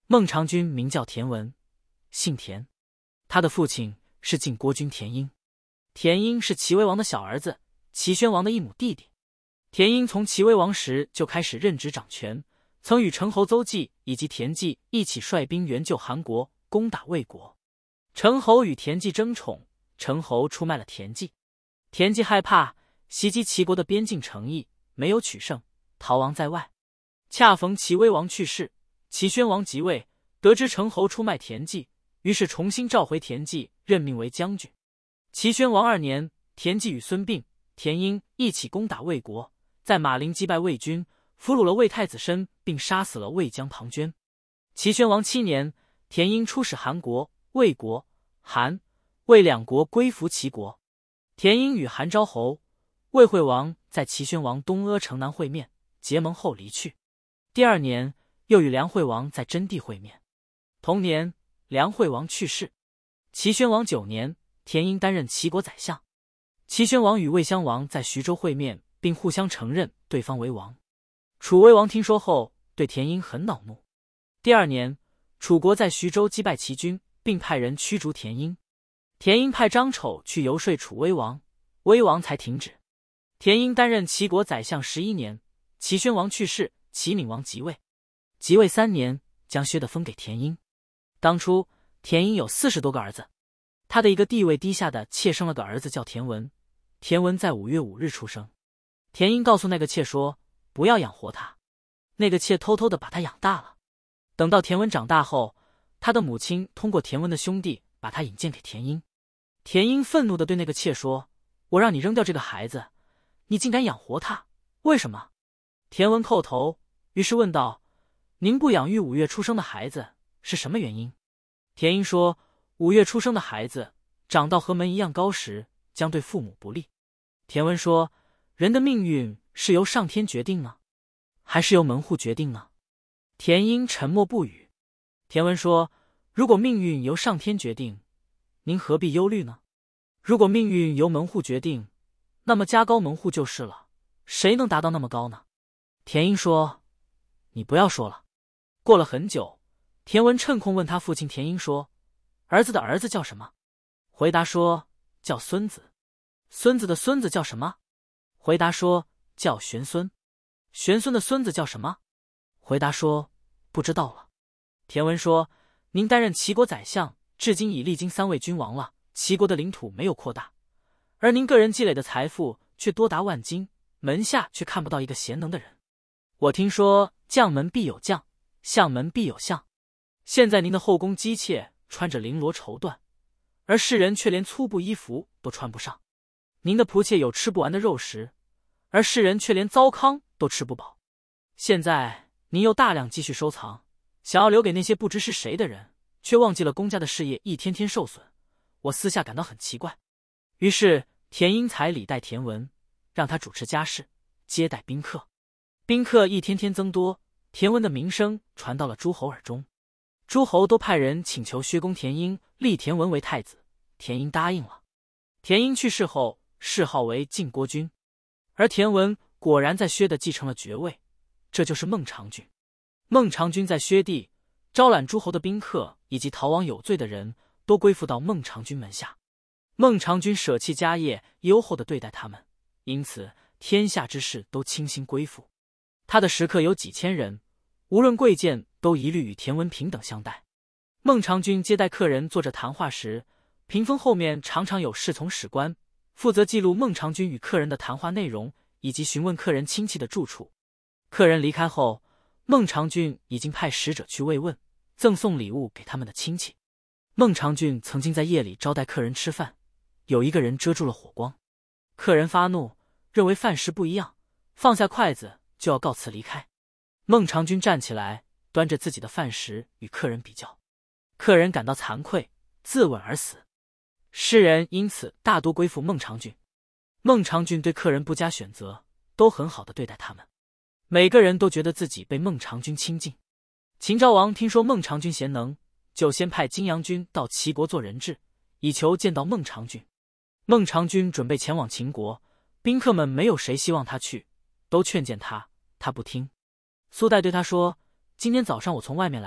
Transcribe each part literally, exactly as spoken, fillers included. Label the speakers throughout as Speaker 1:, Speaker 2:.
Speaker 1: 孟尝君名叫田文，姓田，他的父亲是晋国君田婴。田婴是齐威王的小儿子，齐宣王的一母弟弟。田婴从齐威王时就开始任职掌权，曾与陈侯邹忌以及田忌一起率兵援救韩国，攻打魏国。陈侯与田忌争宠，陈侯出卖了田忌。田忌害怕袭击齐国的边境城邑，没有取胜，逃亡在外。恰逢齐威王去世，齐宣王即位，得知陈侯出卖田忌，于是重新召回田忌，任命为将军。齐宣王二年，田忌与孙膑、田婴一起攻打魏国，在马陵击败魏军，俘虏了魏太子申，并杀死了魏将庞涓。齐宣王七年，田婴出使韩国、魏国、韩、魏两国，归服齐国。田婴与韩昭侯、魏惠王在齐宣王东阿城南会面，结盟后离去。第二年，又与梁惠王在真地会面。同年，梁惠王去世。齐宣王九年，田婴担任齐国宰相。齐宣王与魏襄王在徐州会面，并互相承认对方为王。楚威王听说后，对田婴很恼怒。第二年，楚国在徐州击败齐军，并派人驱逐田婴。田婴派张丑去游说楚威王，威王才停止。田婴担任齐国宰相十一年，齐宣王去世，齐闵王即位。即位三年，将薛的封给田婴。当初田婴有四十多个儿子，他的一个地位低下的妾生了个儿子叫田文。田文在五月五日出生。田婴告诉那个妾说，不要养活他。那个妾偷偷的把他养大了。等到田文长大后，他的母亲通过田文的兄弟把他引荐给田婴。田婴愤怒地对那个妾说，我让你扔掉这个孩子，你竟敢养活他，为什么？田文叩头，于是问道，您不养育五月出生的孩子是什么原因？田婴说，五月出生的孩子长到和门一样高时，将对父母不利。田文说，人的命运是由上天决定呢，还是由门户决定呢？田婴沉默不语。田文说，如果命运由上天决定，您何必忧虑呢？如果命运由门户决定，那么加高门户就是了，谁能达到那么高呢？田婴说，你不要说了。过了很久，田文趁空问他父亲田婴说，儿子的儿子叫什么？回答说，叫孙子。孙子的孙子叫什么？回答说，叫玄孙。玄孙的孙子叫什么？回答说，不知道了。田文说，您担任齐国宰相，至今已历经三位君王了，齐国的领土没有扩大，而您个人积累的财富却多达万金，门下却看不到一个贤能的人。我听说将门必有将，相门必有相。现在您的后宫姬妾穿着绫罗绸缎，而世人却连粗布衣服都穿不上。您的仆妾有吃不完的肉食，而世人却连糟糠都吃不饱。现在您又大量积蓄收藏，想要留给那些不知是谁的人，却忘记了公家的事业一天天受损，我私下感到很奇怪。于是田婴才礼待田文，让他主持家事，接待宾客。宾客一天天增多，田文的名声传到了诸侯耳中。诸侯都派人请求薛公田婴立田文为太子，田婴答应了。田婴去世后，谥号为晋国君，而田文果然在薛的继承了爵位，这就是孟尝君。孟尝君在薛地招揽诸侯的宾客以及逃亡有罪的人，都归附到孟尝君门下。孟尝君舍弃家业，优厚地对待他们，因此天下之事都倾心归附。他的食客有几千人，无论贵贱，都一律与田文平等相待。孟尝君接待客人坐着谈话时，屏风后面常常有侍从史官，负责记录孟尝君与客人的谈话内容，以及询问客人亲戚的住处。客人离开后，孟尝君已经派使者去慰问，赠送礼物给他们的亲戚。孟尝君曾经在夜里招待客人吃饭，有一个人遮住了火光，客人发怒，认为饭食不一样，放下筷子就要告辞离开。孟尝君站起来，端着自己的饭食与客人比较，客人感到惭愧，自刎而死。世人因此大多归附孟尝君。孟尝君对客人不加选择，都很好的对待他们，每个人都觉得自己被孟尝君亲近。秦昭王听说孟尝君贤能，就先派金阳君到齐国做人质，以求见到孟尝君。孟尝君准备前往秦国，宾客们没有谁希望他去，都劝谏他，他不听。苏代对他说，今天早上我从外面来，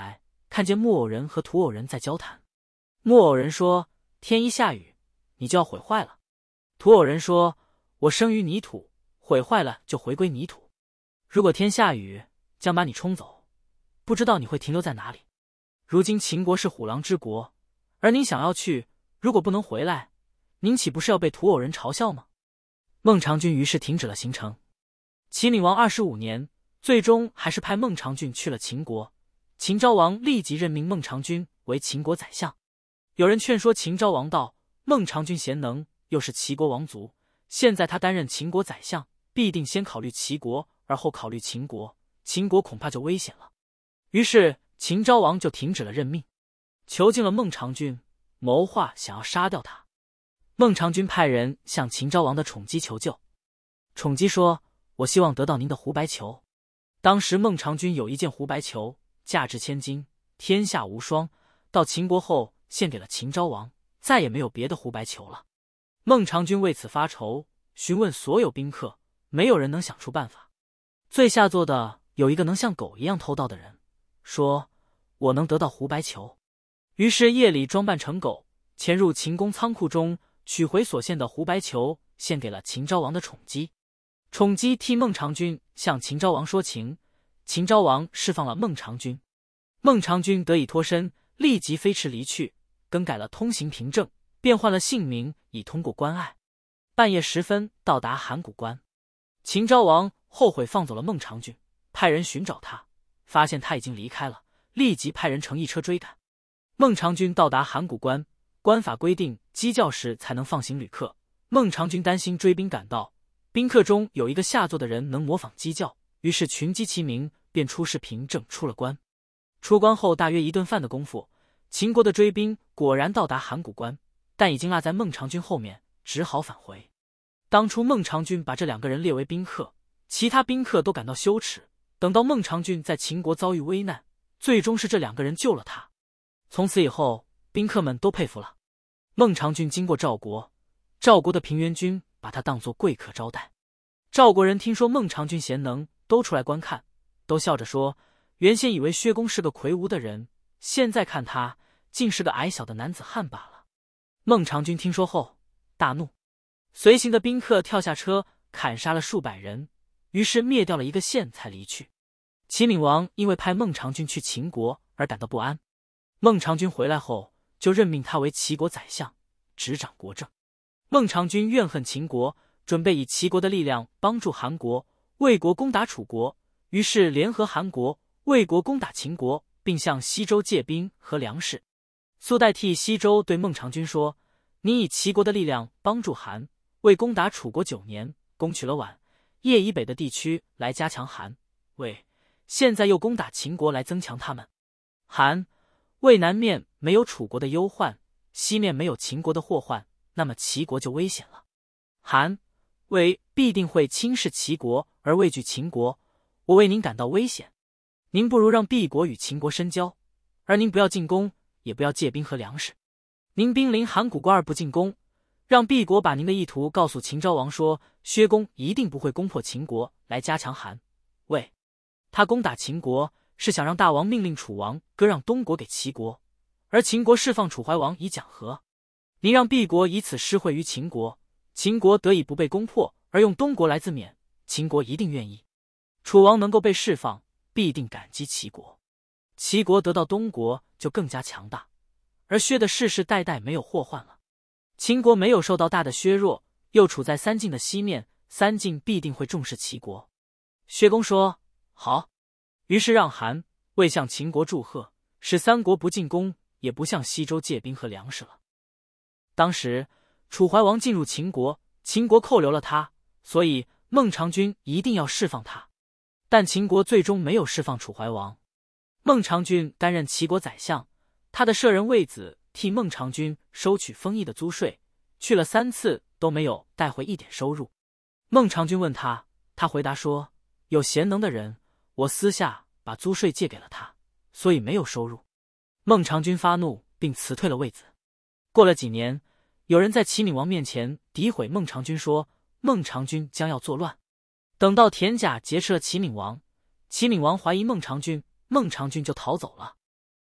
Speaker 1: 看见木偶人和土偶人在交谈。木偶人说：“天一下雨，你就要毁坏了。”土偶人说：“我生于泥土，毁坏了就回归泥土。如果天下雨，将把你冲走，不知道你会停留在哪里。如今秦国是虎狼之国，而您想要去，如果不能回来，您岂不是要被土偶人嘲笑吗？”孟尝君于是停止了行程。齐闵王二十五年，最终还是派孟尝君去了秦国。秦昭王立即任命孟尝君为秦国宰相。有人劝说秦昭王道：“孟尝君贤能，又是齐国王族，现在他担任秦国宰相，必定先考虑齐国，而后考虑秦国，秦国恐怕就危险了。”于是秦昭王就停止了任命，囚禁了孟尝君，谋划想要杀掉他。孟尝君派人向秦昭王的宠姬求救。宠姬说：“我希望得到您的胡白球。”当时孟尝君有一件胡白球，价值千金，天下无双，到秦国后献给了秦昭王，再也没有别的胡白球了。孟尝君为此发愁，询问所有宾客，没有人能想出办法。最下作的有一个能像狗一样偷盗的人，说：“我能得到胡白球。”于是夜里装扮成狗，潜入秦宫仓库中，取回所献的胡白球，献给了秦昭王的宠姬。宠姬替孟尝君向秦昭王说情，秦昭王释放了孟尝君。孟尝君得以脱身，立即飞驰离去，更改了通行凭证，变换了姓名，以通过关隘。半夜时分到达函谷关，秦昭王后悔放走了孟尝君，派人寻找他，发现他已经离开了，立即派人乘一车追赶。孟尝君到达函谷关，关法规定鸡叫时才能放行旅客。孟尝君担心追兵赶到，宾客中有一个下作的人能模仿鸡叫，于是群鸡齐鸣，便出示凭证出了关。出关后大约一顿饭的功夫，秦国的追兵果然到达函谷关，但已经落在孟尝君后面，只好返回。当初孟尝君把这两个人列为宾客，其他宾客都感到羞耻。等到孟尝君在秦国遭遇危难，最终是这两个人救了他。从此以后，宾客们都佩服了孟尝君。经过赵国，赵国的平原君把他当作贵客招待。赵国人听说孟尝君贤能，都出来观看，都笑着说：“原先以为薛公是个魁梧的人，现在看他竟是个矮小的男子汉罢了。”孟尝君听说后大怒，随行的宾客跳下车，砍杀了数百人，于是灭掉了一个县才离去。齐闵王因为派孟尝君去秦国而感到不安，孟尝君回来后就任命他为齐国宰相，执掌国政。孟尝君怨恨秦国，准备以齐国的力量帮助韩国、魏国攻打楚国，于是联合韩国、魏国攻打秦国，并向西周借兵和粮食。苏代替西周对孟尝君说：“你以齐国的力量帮助韩、魏攻打楚国九年，攻取了宛、邺以北的地区来加强韩、魏，现在又攻打秦国来增强他们。韩、魏南面没有楚国的忧患，西面没有秦国的祸患，那么齐国就危险了。韩、魏必定会轻视齐国而畏惧秦国，我为您感到危险。您不如让敝国与秦国深交，而您不要进攻，也不要借兵和粮食。您兵临函谷关而不进攻，让敝国把您的意图告诉秦昭王说，薛公一定不会攻破秦国来加强韩、魏。他攻打秦国是想让大王命令楚王割让东国给齐国，而秦国释放楚怀王以讲和。您让敝国以此施惠于秦国，秦国得以不被攻破，而用东国来自勉，秦国一定愿意。楚王能够被释放，必定感激齐国，齐国得到东国就更加强大，而薛的世世代代没有祸患了。秦国没有受到大的削弱，又处在三晋的西面，三晋必定会重视齐国。薛公说：“好。”于是让韩、魏向秦国祝贺，使三国不进攻，也不向西周借兵和粮食了。当时楚怀王进入秦国，秦国扣留了他，所以孟尝君一定要释放他。但秦国最终没有释放楚怀王。孟尝君担任齐国宰相，他的舍人卫子替孟尝君收取封邑的租税，去了三次都没有带回一点收入。孟尝君问他，他回答说：“有贤能的人，我私下把租税借给了他，所以没有收入。”孟尝君发怒，并辞退了卫子。过了几年，有人在齐闵王面前诋毁孟尝君，说孟尝君将要作乱。等到田甲劫持了齐闵王，齐闵王怀疑孟尝君，孟尝君就逃走了。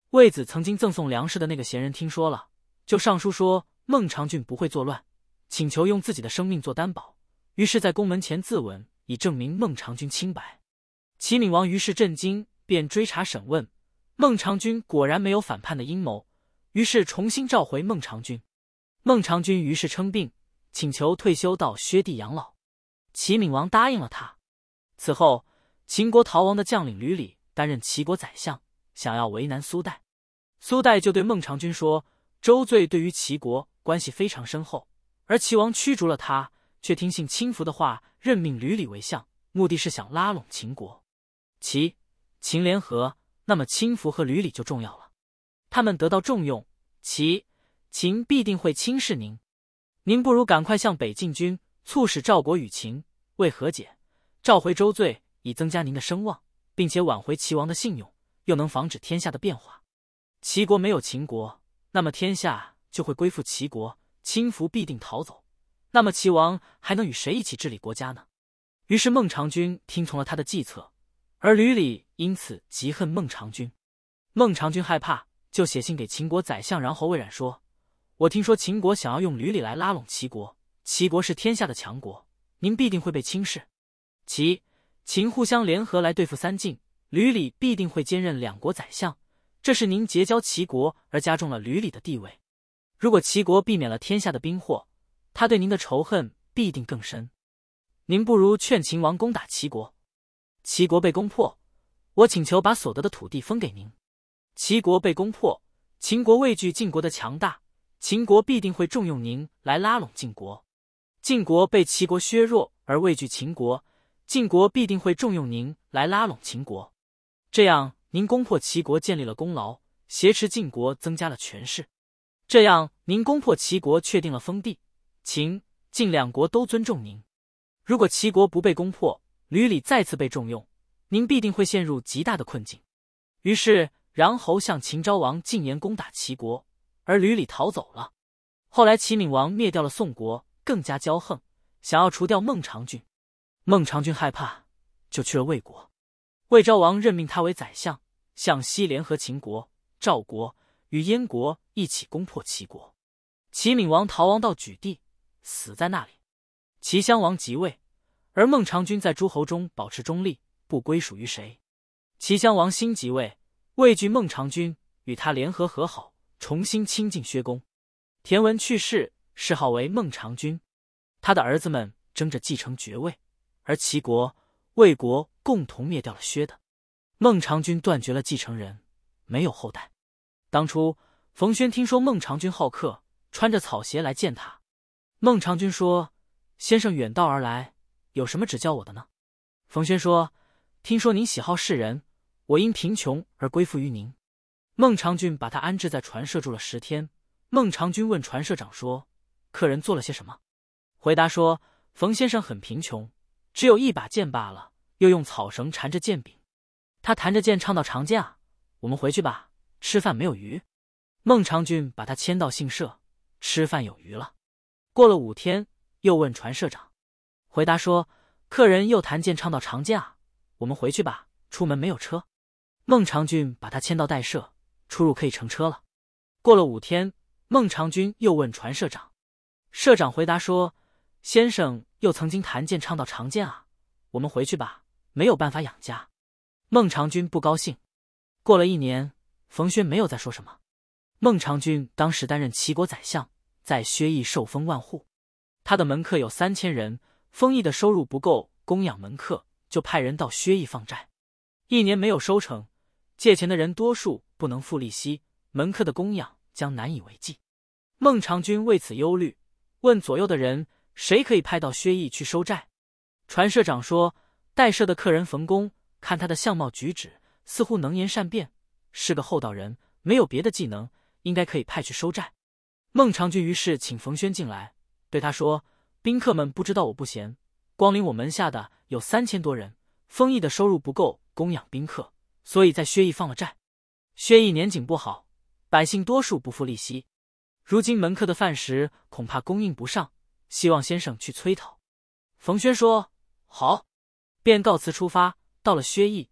Speaker 1: 魏子曾经赠送粮食的那个贤人听说了，就上书说孟尝君不会作乱，请求用自己的生命做担保，于是在宫门前自刎，以证明孟尝君清白。齐闵王于是震惊，便追查审问，孟尝君果然没有反叛的阴谋，于是重新召回孟尝君。孟尝君于是称病，请求退休到薛地养老。齐闵王答应了他。此后，秦国逃亡的将领吕礼担任齐国宰相，想要为难苏代。苏代就对孟尝君说，周罪对于齐国关系非常深厚，而齐王驱逐了他，却听信轻浮的话，任命吕礼为相，目的是想拉拢秦国。齐、秦联合，那么轻浮和吕礼就重要了。他们得到重用，齐、秦必定会轻视您。您不如赶快向北进军，促使赵国与秦为和解，召回周罪，以增加您的声望，并且挽回齐王的信用，又能防止天下的变化。齐国没有秦国，那么天下就会归附齐国，轻浮必定逃走，那么齐王还能与谁一起治理国家呢？于是孟尝君听从了他的计策，而吕礼因此极恨孟尝君。孟尝君害怕，就写信给秦国宰相穰侯魏冉说，我听说秦国想要用吕礼来拉拢齐国，齐国是天下的强国，您必定会被轻视。齐、秦互相联合来对付三晋，吕礼必定会兼任两国宰相，这是您结交齐国而加重了吕礼的地位。如果齐国避免了天下的兵祸，他对您的仇恨必定更深。您不如劝秦王攻打齐国。齐国被攻破，我请求把所得的土地分给您。齐国被攻破，秦国畏惧晋国的强大，秦国必定会重用您来拉拢晋国。晋国被齐国削弱而畏惧秦国，晋国必定会重用您来拉拢秦国。这样您攻破齐国建立了功劳，挟持晋国增加了权势。这样您攻破齐国确定了封地，秦、晋两国都尊重您。如果齐国不被攻破，吕礼再次被重用，您必定会陷入极大的困境。于是穰侯向秦昭王进言攻打齐国，而吕礼逃走了。后来齐闵王灭掉了宋国，更加骄横，想要除掉孟尝君。孟尝君害怕，就去了魏国。魏昭王任命他为宰相，向西联合秦国、赵国与燕国一起攻破齐国。齐闵王逃亡到莒地，死在那里。齐襄王即位，而孟尝君在诸侯中保持中立，不归属于谁。齐襄王新即位，畏惧孟尝君，与他联合和好，重新亲近薛公。田文去世，谥号为孟尝君。他的儿子们争着继承爵位，而齐国、魏国共同灭掉了薛的。孟尝君断绝了继承人，没有后代。当初冯轩听说孟尝君好客，穿着草鞋来见他。孟尝君说，先生远道而来，有什么指教我的呢？冯轩说，听说您喜好世人，我因贫穷而归附于您。孟尝君把他安置在船舍住了十天。孟尝君问船舍长说，客人做了些什么？回答说，冯先生很贫穷，只有一把剑罢了，又用草绳缠着剑柄。他弹着剑唱到长剑啊，我们回去吧，吃饭没有鱼。孟尝君把他牵到信舍，吃饭有鱼了。过了五天，又问船舍长，回答说，客人又弹剑唱到长剑啊，我们回去吧，出门没有车。孟尝君把他牵到代舍，出入可以乘车了。过了五天，孟尝君又问船舍长，舍长回答说，先生又曾经弹剑唱到长剑啊，我们回去吧，没有办法养家。孟尝君不高兴。过了一年，冯轩没有再说什么。孟尝君当时担任齐国宰相，在薛邑受封万户，他的门客有三千人，封邑的收入不够供养门客，就派人到薛邑放债。一年没有收成，借钱的人多数不能付利息，门客的供养将难以为继。孟尝君为此忧虑，问左右的人，谁可以派到薛邑去收债？传舍长说，代舍的客人冯公，看他的相貌举止，似乎能言善辩，是个厚道人，没有别的技能，应该可以派去收债。孟尝君于是请冯轩进来，对他说，宾客们不知道我不贤，光临我门下的有三千多人，封邑的收入不够供养宾客，所以在薛邑放了债。薛邑年景不好，百姓多数不付利息，如今门客的饭食恐怕供应不上，希望先生去催讨。冯轩说，好，便告辞出发，到了薛邑，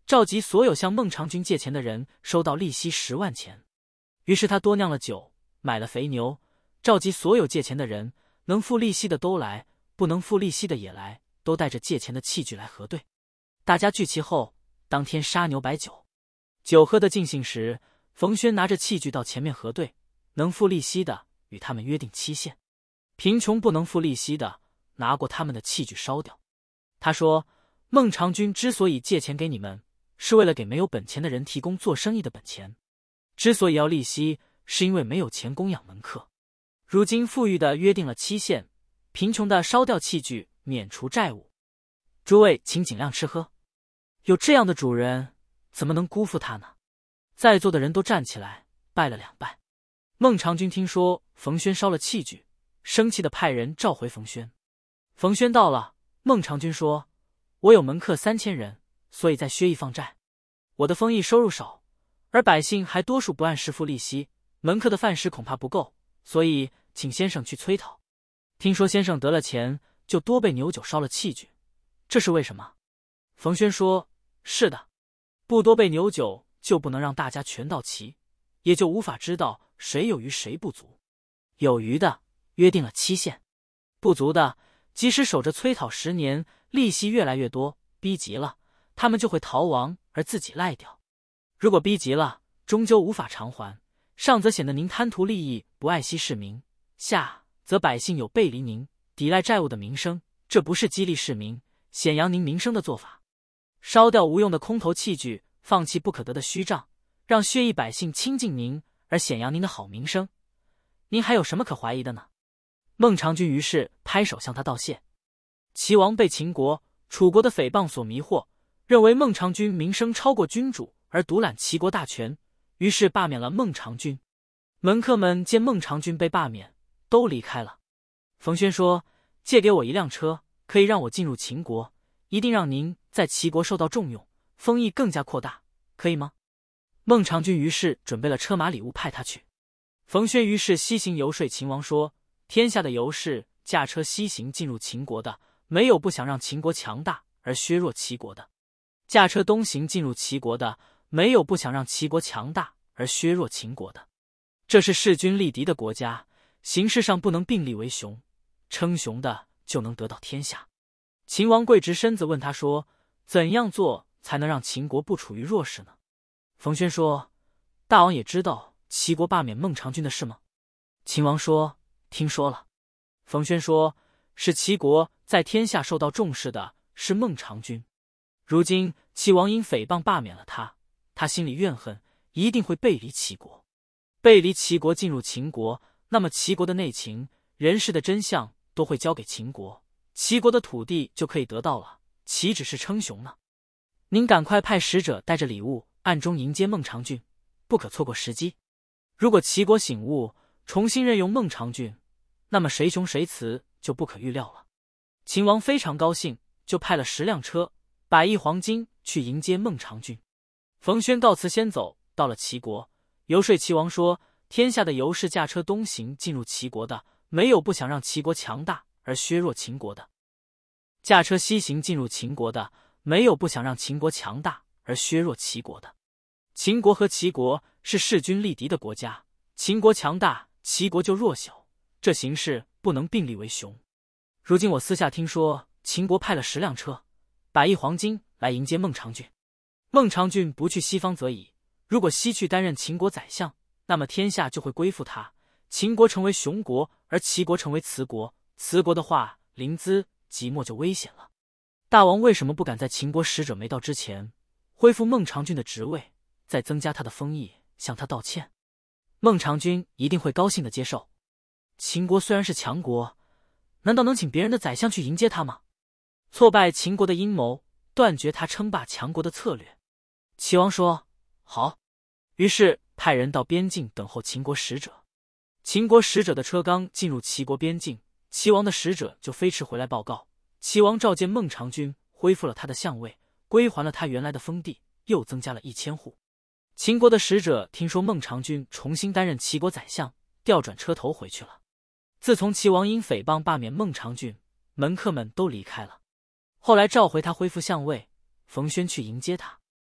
Speaker 1: 召集所有向孟尝君借钱的人，收到利息十万钱。于是他多酿了酒，买了肥牛，召集所有借钱的人，能付利息的都来，不能付利息的也来，都带着借钱的器具来核对。大家聚齐后，当天杀牛摆酒，酒喝得尽兴时，冯轩拿着器具到前面核对，能付利息的与他们约定期限，贫穷不能付利息的拿过他们的器具烧掉。他说，孟尝君之所以借钱给你们，是为了给没有本钱的人提供做生意的本钱，之所以要利息，是因为没有钱供养门客。如今富裕的约定了期限，贫穷的烧掉器具，免除债务。诸位请尽量吃喝，有这样的主人，怎么能辜负他呢？在座的人都站起来拜了两拜。孟尝君听说冯轩烧了器具，生气的派人召回冯轩。冯轩到了，孟尝君说，我有门客三千人，所以在薛邑放债。我的丰邑收入少，而百姓还多数不按时付利息，门客的饭食恐怕不够，所以请先生去催讨。听说先生得了钱，就多备牛酒烧了器具，这是为什么？冯轩说，是的，不多备牛酒，就不能让大家全到齐，也就无法知道谁有余谁不足。有余的约定了期限，不足的即使守着催讨十年，利息越来越多，逼急了，他们就会逃亡而自己赖掉。如果逼急了，终究无法偿还，上则显得您贪图利益，不爱惜市民，下则百姓有背离您、抵赖债务的名声，这不是激励市民、显扬您名声的做法。烧掉无用的空头器具，放弃不可得的虚账，让薛邑百姓亲近您，而显扬您的好名声，您还有什么可怀疑的呢？孟尝君于是拍手向他道谢。齐王被秦国、楚国的诽谤所迷惑，认为孟尝君名声超过君主，而独揽齐国大权，于是罢免了孟尝君。门客们见孟尝君被罢免，都离开了。冯轩说，借给我一辆车，可以让我进入秦国，一定让您在齐国受到重用，封邑更加扩大，可以吗？孟尝君于是准备了车马礼物派他去。冯轩于是西行游说秦王说，天下的游士驾车西行进入秦国的，没有不想让秦国强大而削弱齐国的；驾车东行进入齐国的，没有不想让齐国强大而削弱秦国的。这是势均力敌的国家，形势上不能并立为雄，称雄的就能得到天下。秦王跪直身子问他说，怎样做才能让秦国不处于弱势呢？冯轩说，大王也知道齐国罢免孟尝君的事吗？秦王说，听说了。冯轩说，使齐国在天下受到重视的是孟尝君，如今齐王因诽谤罢免了他，他心里怨恨，一定会背离齐国。背离齐国进入秦国，那么齐国的内情、人事的真相都会交给秦国，齐国的土地就可以得到了，岂止是称雄呢？您赶快派使者带着礼物暗中迎接孟尝君，不可错过时机。如果齐国醒悟，重新任用孟尝君，那么谁雄谁雌就不可预料了。秦王非常高兴，就派了十辆车、百亿黄金去迎接孟尝君。冯轩告辞先走，到了齐国，游说齐王说，天下的游士驾车东行进入齐国的，没有不想让齐国强大而削弱秦国的；驾车西行进入秦国的，没有不想让秦国强大而削弱齐国的。秦国和齐国是势均力敌的国家，秦国强大，齐国就弱小，这形势不能并立为雄。如今我私下听说，秦国派了十辆车、百亿黄金来迎接孟尝君。孟尝君不去西方则已，如果西去担任秦国宰相，那么天下就会归附他，秦国成为雄国，而齐国成为雌国。雌国的话，临淄、即墨就危险了。大王为什么不敢在秦国使者没到之前，恢复孟尝君的职位，再增加他的封邑，向他道歉？孟尝君一定会高兴的接受。秦国虽然是强国，难道能请别人的宰相去迎接他吗？挫败秦国的阴谋，断绝他称霸强国的策略。齐王说，好。于是派人到边境等候秦国使者。秦国使者的车刚进入齐国边境，齐王的使者就飞驰回来报告，齐王召见孟尝君，恢复了他的相位，归还了他原来的封地，又增加了一千户。秦国的使者听说孟尝君重新担任齐国宰相，调转车头回去了。自从齐王因诽谤罢免孟尝君，门客们都离开了。后来召回他恢复相位，冯轩去迎接他。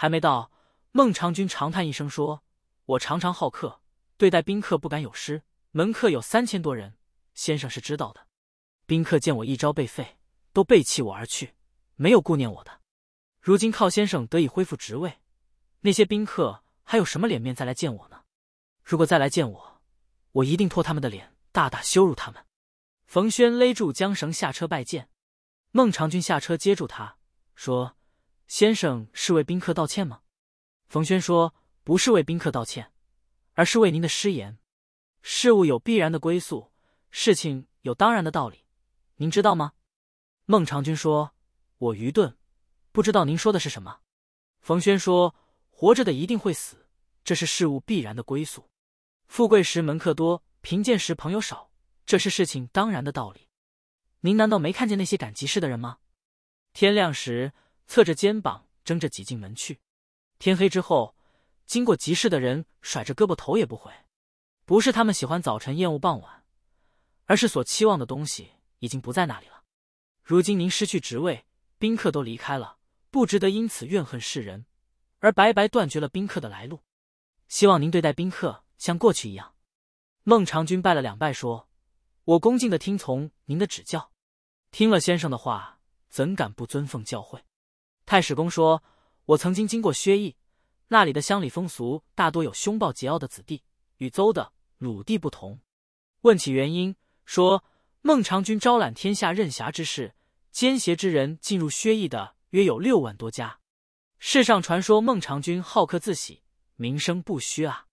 Speaker 1: 还没到，孟尝君长叹一声说：“我常常好客，对待宾客不敢有失。门客有三千多人，先生是知道的。宾客见我一朝被废，都背弃我而去，没有顾念我的。如今靠先生得以恢复职位，那些宾客还有什么脸面再来见我呢？如果再来见我，我一定拖他们的脸，大大羞辱他们。”冯轩勒住缰绳下车拜见。孟尝君下车接住他，说：“先生是为宾客道歉吗？”冯轩说：“不是为宾客道歉，而是为您的失言。事物有必然的归宿，事情有当然的道理，您知道吗？”孟尝君说：“我愚钝，不知道您说的是什么。”冯轩说：“活着的一定会死，这是事物必然的归宿。富贵时门客多，贫贱时朋友少，这是事情当然的道理。您难道没看见那些赶集市的人吗？天亮时侧着肩膀争着挤进门去，天黑之后经过集市的人甩着胳膊头也不回。不是他们喜欢早晨厌恶傍晚，而是所期望的东西已经不在那里了。如今您失去职位，宾客都离开了，不值得因此怨恨世人，而白白断绝了宾客的来路。希望您对待宾客像过去一样。”孟尝君拜了两拜，说：“我恭敬地听从您的指教。听了先生的话，怎敢不遵奉教诲？”太史公说：“我曾经经过薛邑，那里的乡里风俗大多有凶暴桀骜的子弟，与邹的、鲁地不同。问起原因，说孟尝君招揽天下任侠之士，奸邪之人进入薛邑的约有六万多家。世上传说孟尝君好客自喜，名声不虚啊。”